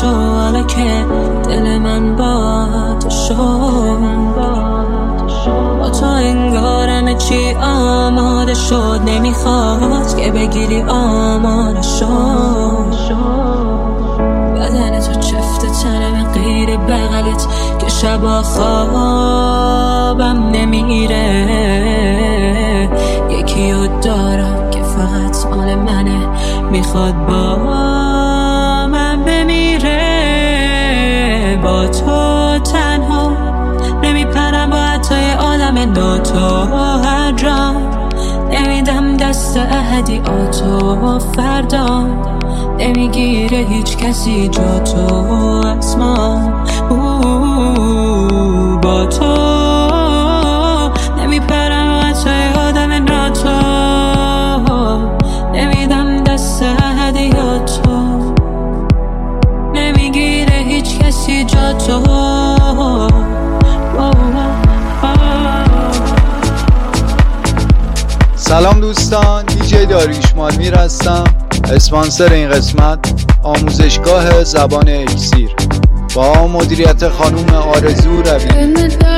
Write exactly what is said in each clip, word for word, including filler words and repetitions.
شو حالا که دل من با تو شد، با تو انگار همه چی آماده شد، نمیخواد که بگیری آماده شد. بدن تو چفت تنم غیر بغلت که شبا خوابم نمیره. یکی رو دارم که فقط مال منه، میخواد با من بمیره. با تو تنها نمیپرم با حتای آدم ناتو هر جا، نمیدم دست احدی آتو فردا، نمیگیره هیچ کسی جا تو از ما. با تو نمیپرم با حتای آدم ناتو، نمیدم دست احدی آتو، نمیگیره هیچ کسی جا تو. سلام دوستان، دیجی داریوش مالمیر هستم. اسپانسر این قسمت آموزشگاه زبان اکسیر با مدیریت خانوم آرزو روی.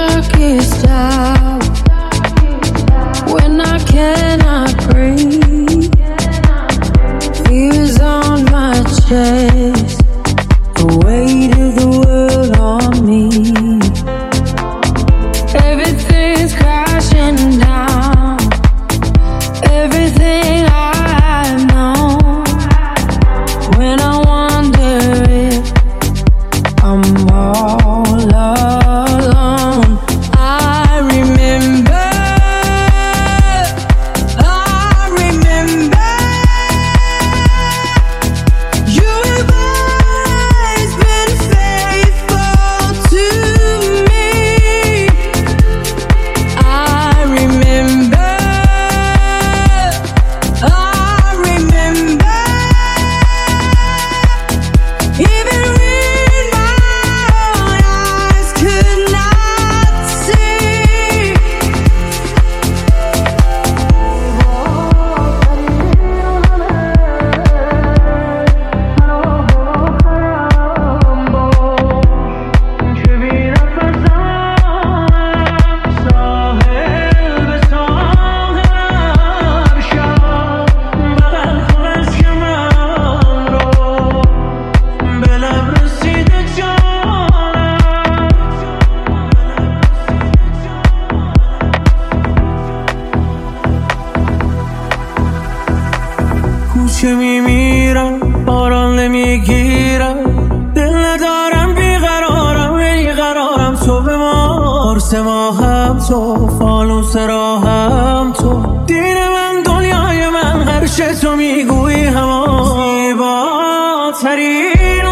که میمیرم آرام نمیگیرم، دل ندارم بیقرارم بیقرارم. تو به مار سه ماهم تو، فانوس راهم تو، دین من دنیای من، هر چه تو میگویی همان زیباترین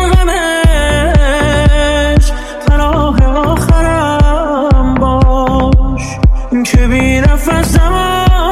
غمش پناه آخرم باش که بی نفسم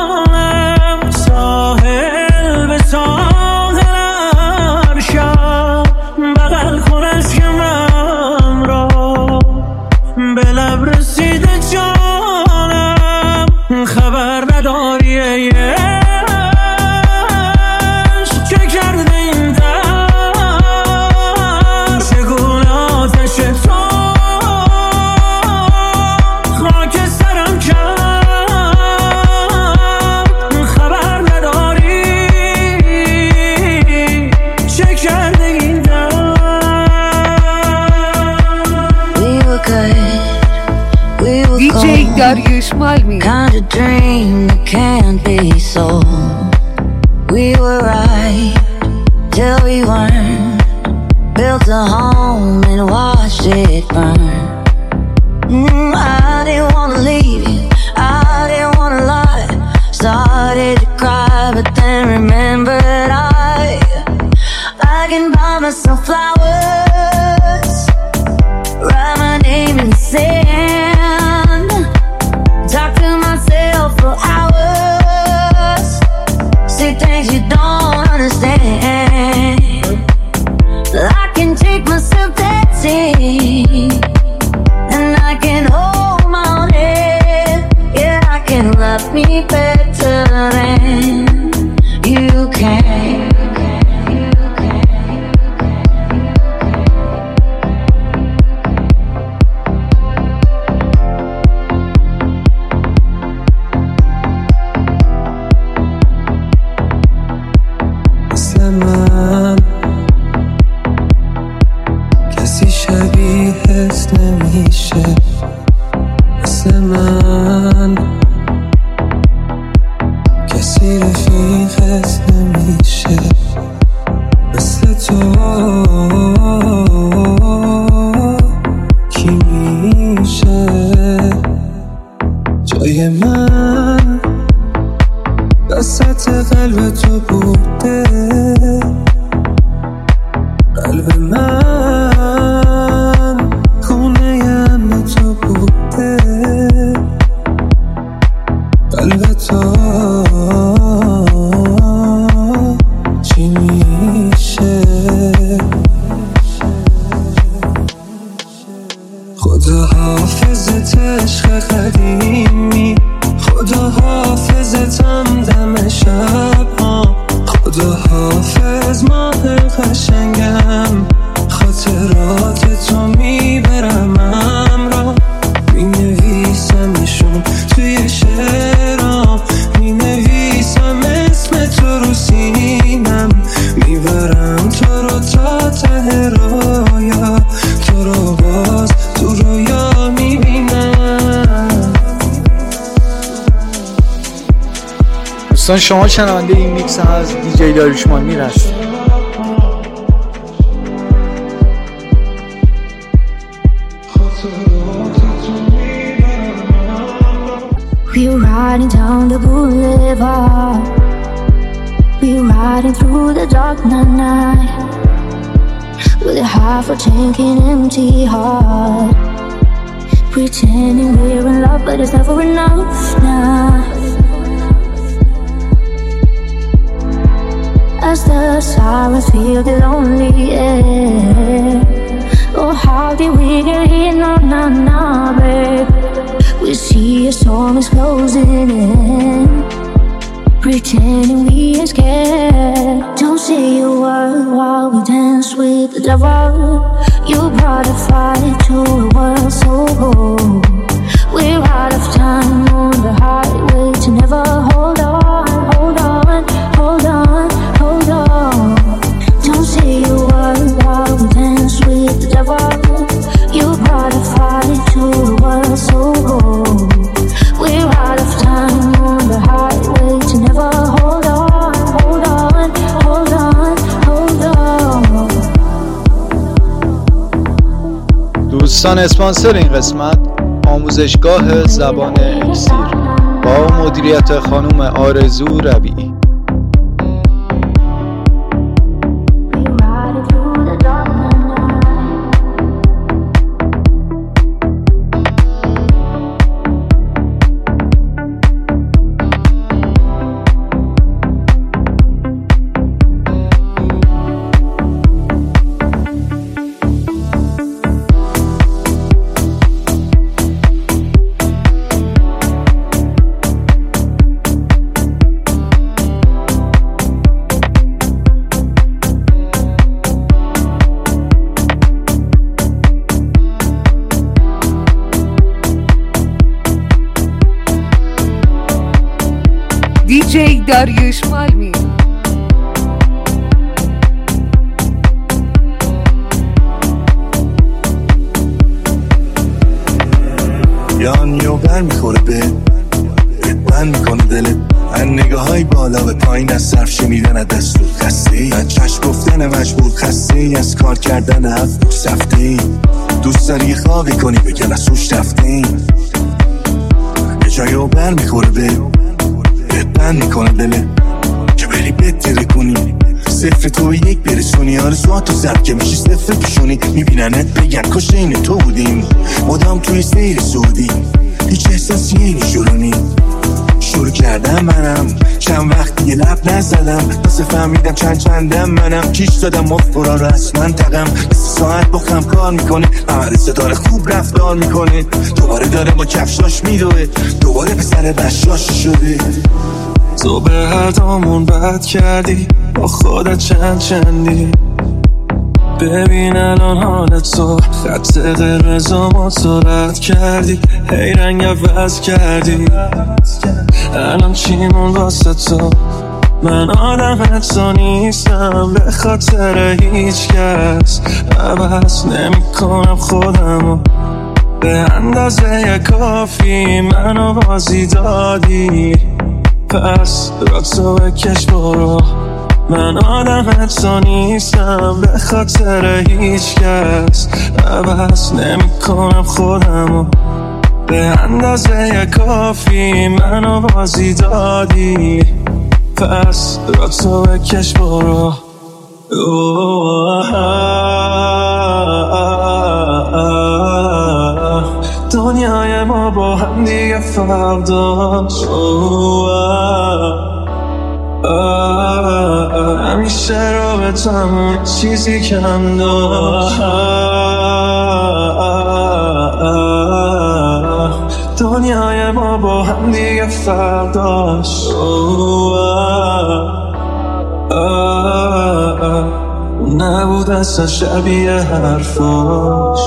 دیجی داریوش مالمیر. Kind of dream that can't be sold. We were right till we weren't. Built a home and watched it burn. mm, I didn't wanna leave you, I didn't wanna lie. Started to cry but then remembered I I can buy myself flowers, write my name in the sand, talk to myself for hours, say things you don't understand. I can take myself dancing, and I can hold my own head. Yeah, I can love me better than you can. تو بوده، قلب من خونه امن تو بوده، قلب تو چی میشه؟ خدا حافظت عشق قدیمی، خدا حافظتم دم شب ها، خدا حافظ ماه قشنگم، خاطرات تو میبرم همراه، مینویسمشون توی شعرام، مینویسم اسم تو رو سینم، میبرم تو رو تا ته رویا، تو رو باز تو رویا میبینم. دوستان شما شنونده این میکس از دیجی داریوش مانیر هست. We're riding down the boulevard, we're riding through the dark night, with a half a tank and empty heart, pretending we're in love but it's never enough now. As the sirens fill the lonely air, oh how did we get here? No, no, no, babe. We see a storm is closing in, pretending we ain't scared. Don't say a word while we dance with the devil. You brought a fire to a world so cold. We're out of time on the highway to never hold on, hold on, hold on, hold on. Don't say a word while we dance with the devil. You brought a fire to a world so cold. We're out of time on the highway to never hold on, hold on, hold on, hold on. دوستان اسپانسر این قسمت آموزشگاه زبان اکسیر با مدیریت خانم آرزو ربیعی. دیجی داریوش مالمی. یان یو بر میخوره به بند میکنه دلت، من نگاه های بالا به پایین از صرف شنیدن از دستور خسته ای، از چشم گفتن مجبور خسته ای، از کار کردن هفت سفته ای، دوست داری خوابی کنی بگن از سوش رفته ای، یه جایی رو بر میخوره به بند میکنه دلت که بری بتره کنی، صفر تو یک برسونی، آرزوها تو زد که میشی صفر پیشونی، میبیننت بگن کاش این تو بودیم، مدام توی سیر سعودی، هیچ احساسی اینی شروعی شروع کردم منم، چند وقت دیگه لب نزدم، واسه فهمیدم چند چندم منم، کیش دادم مفبرا رو از منطقم، ساعت بخم کار میکنه، ممرسه داره خوب رفتار میکنه، دوباره داره با کفشاش میدوه، دوباره پسر بشاش شده. تو به هر دامون بد کردی، با خودت چند چندی، ببین الان حالت تو، خط قرمزا ما تو رد کردی، هی رنگ عوض کردی، الان چی مون واسه تو، من آدم تو نیستم به خاطر هیچ کس، عوض نمی کنم خودمو به اندازه کافی، منو بازی دادی، پس را تو بکش برو، من آدم تو نیستم به خاطر هیچ کس، عوض نمی کنم خودمو به اندازه کافی، منو بازی دادی، پس را تو بکش برو. دنیای ما با هم دیگه فرداش همیشه رابطمون چیزی کم داشت. دنیای ما با هم دیگه فرداش نبود اصلا شبیه حرفاش.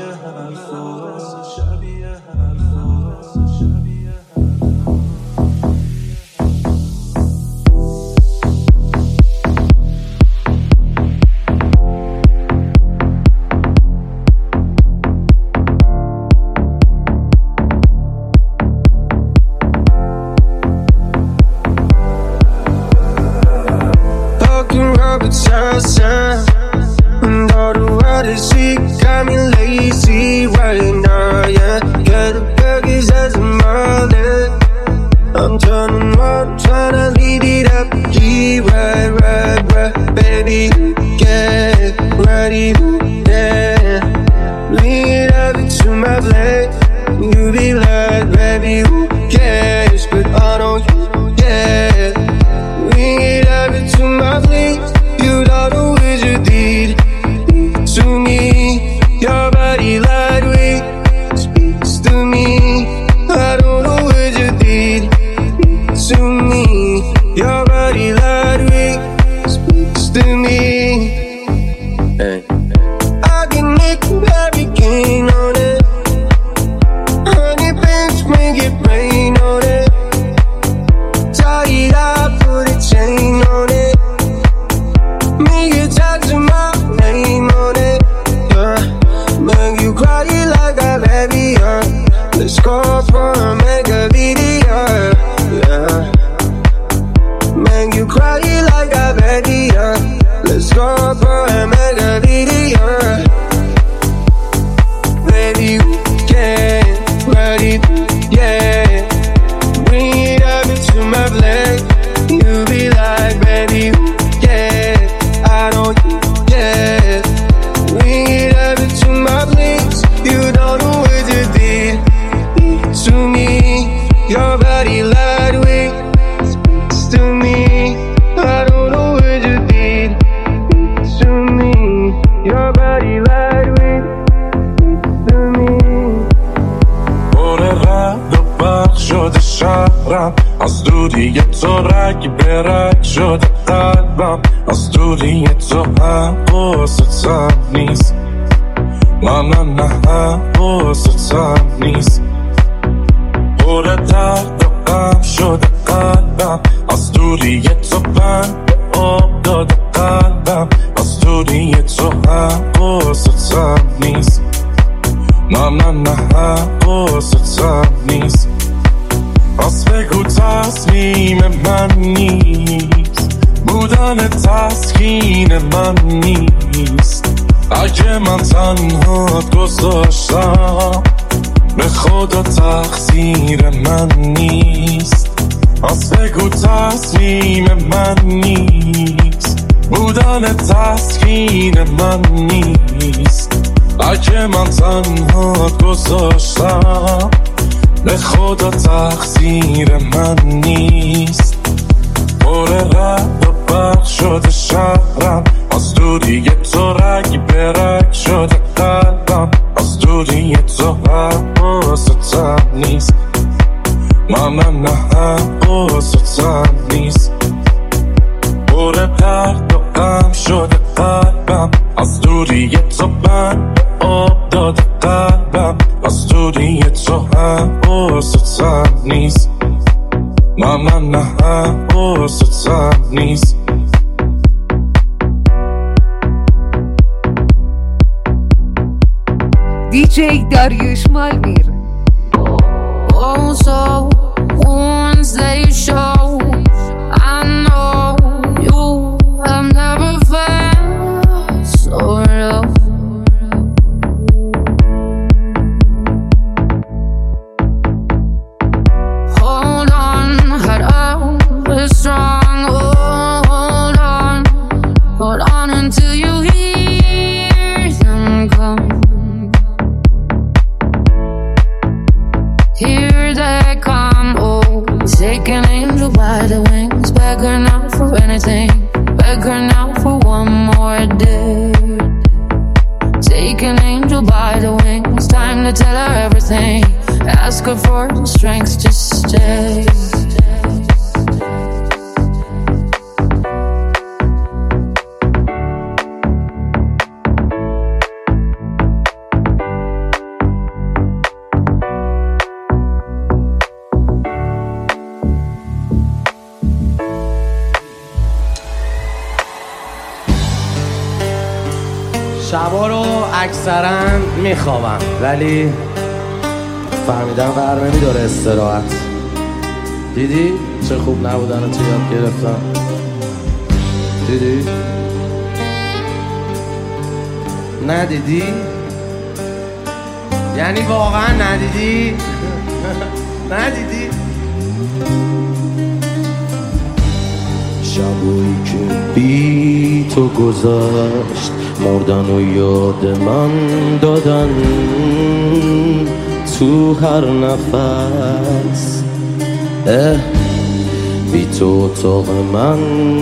از دوری تو رگ به رگ شده قلبم، از دوری تو حواستم نیست. نه نه نه حواستم نیست. پر درد و غم شده قلبم، از دوری تو بند آب داده قلبم، از دوری تو حواستم نیست. نه نه نه حواستم نیست. پس بگو تصمیم من نیست، بودن تسکین من نیست. اگه من تنهات گذاشتم به خدا تقصیر من نیست. پس بگو تصمیم من نیست، بودن تسکین من نیست. اگه من تنهات گذاشتم به خدا تقصیر من نیست. پر رد و برق شده شهرم، از دوری تو رگ به رگ شده قلبم، از دوری تو حواستم نیست. من نه نه حواستم نیست. پر درد و غم شده قلبم، از دوری تو بند آب داده قلبم، از دوری تو حواستم نیست. نه نه نه حواستم نیست. دی جی داریوش مالمیر. Oh, so Wednesday show, I know you have never felt so low. Hold on, head up, we're strong. beg her now for one more day. Take an angel by the wings, time to tell her everything. Ask her for the strength to stay. شبا رو اکثرا میخوابم ولی فهمیدم قرار نمیداره استراحت. دیدی چه خوب نبودن رو تو یاد گرفتم. دیدی؟ ندیدی؟ یعنی واقعا ندیدی؟ ندیدی؟ شبایی که بی تو گذشت مردن و یاد من دادن تو هر نفس. اه بی تو اتاق من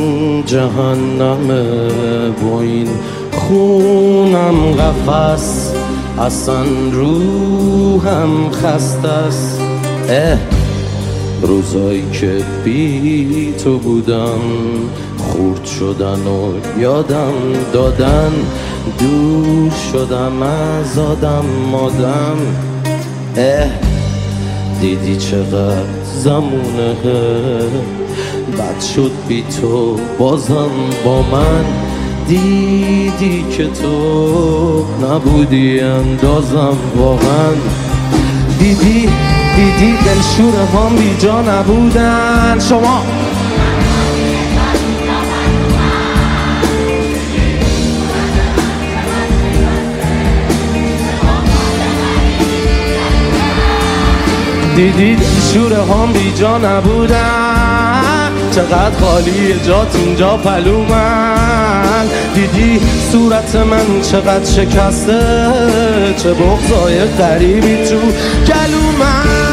جهنمه با این خونم قفس. اصلا روحم خسته است. اه روزایی که بی تو بودم خورد شدن و یادم دادن. دور شدم از آدم مادم. اه دیدی چقدر زمونه بد شد بی تو بازم با من. دیدی که تو نبودی اندازم واقعا. دیدی دیدی دلشور هم بی جا نبودن. شما دیدی دلشور هم بی جا نبودن. چقدر خالی جات اینجا پلو من. دیدی صورت من چقدر شکسته. چه بغضای غریبی تو گلو من.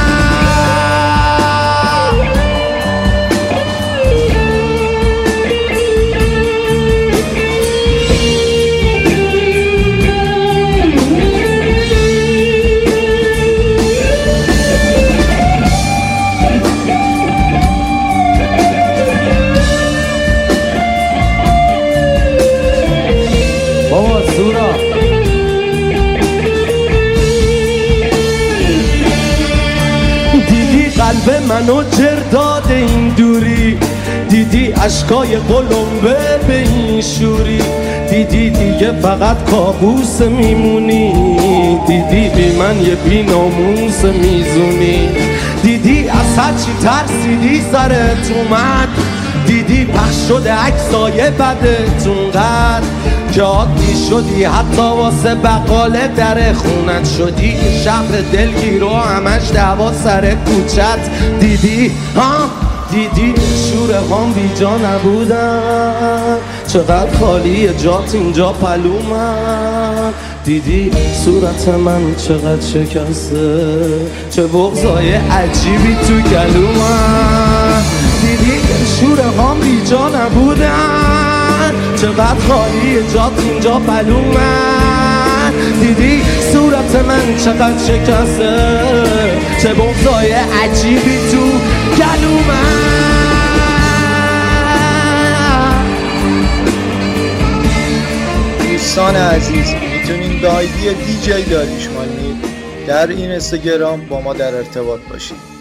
قلب منو جر داده این دوری. دیدی عشقای قلمبه به این شوری. دیدی دیگه فقط کابوس میمونی. دیدی بی من یه بی ناموس میزونی. دیدی از هرچی ترسیدی سرت اومد. دیدی پخش شده عکسای بدت اونقدر که عادی شدی حتی واسه بقاله در خونت شدی. شهر دلگیر و همش دعوا سر کوچت. دیدی ها دیدی شور هم بی جا نبودن. چقدر خالی جات اینجا پلو من. دیدی صورت من چقدر شکسته. چه بغضای عجیبی تو گلو من. دیدی شور هم بی جا نبودن. چقدر خالی جات اینجا پلو من. دیدی صورت من چقدر شکسته. چه بغضای عجیبی تو گلو من. دوستان عزیز میتونین به آیدی دی جی داریوش مال میر در این اینستاگرام با ما در ارتباط باشید.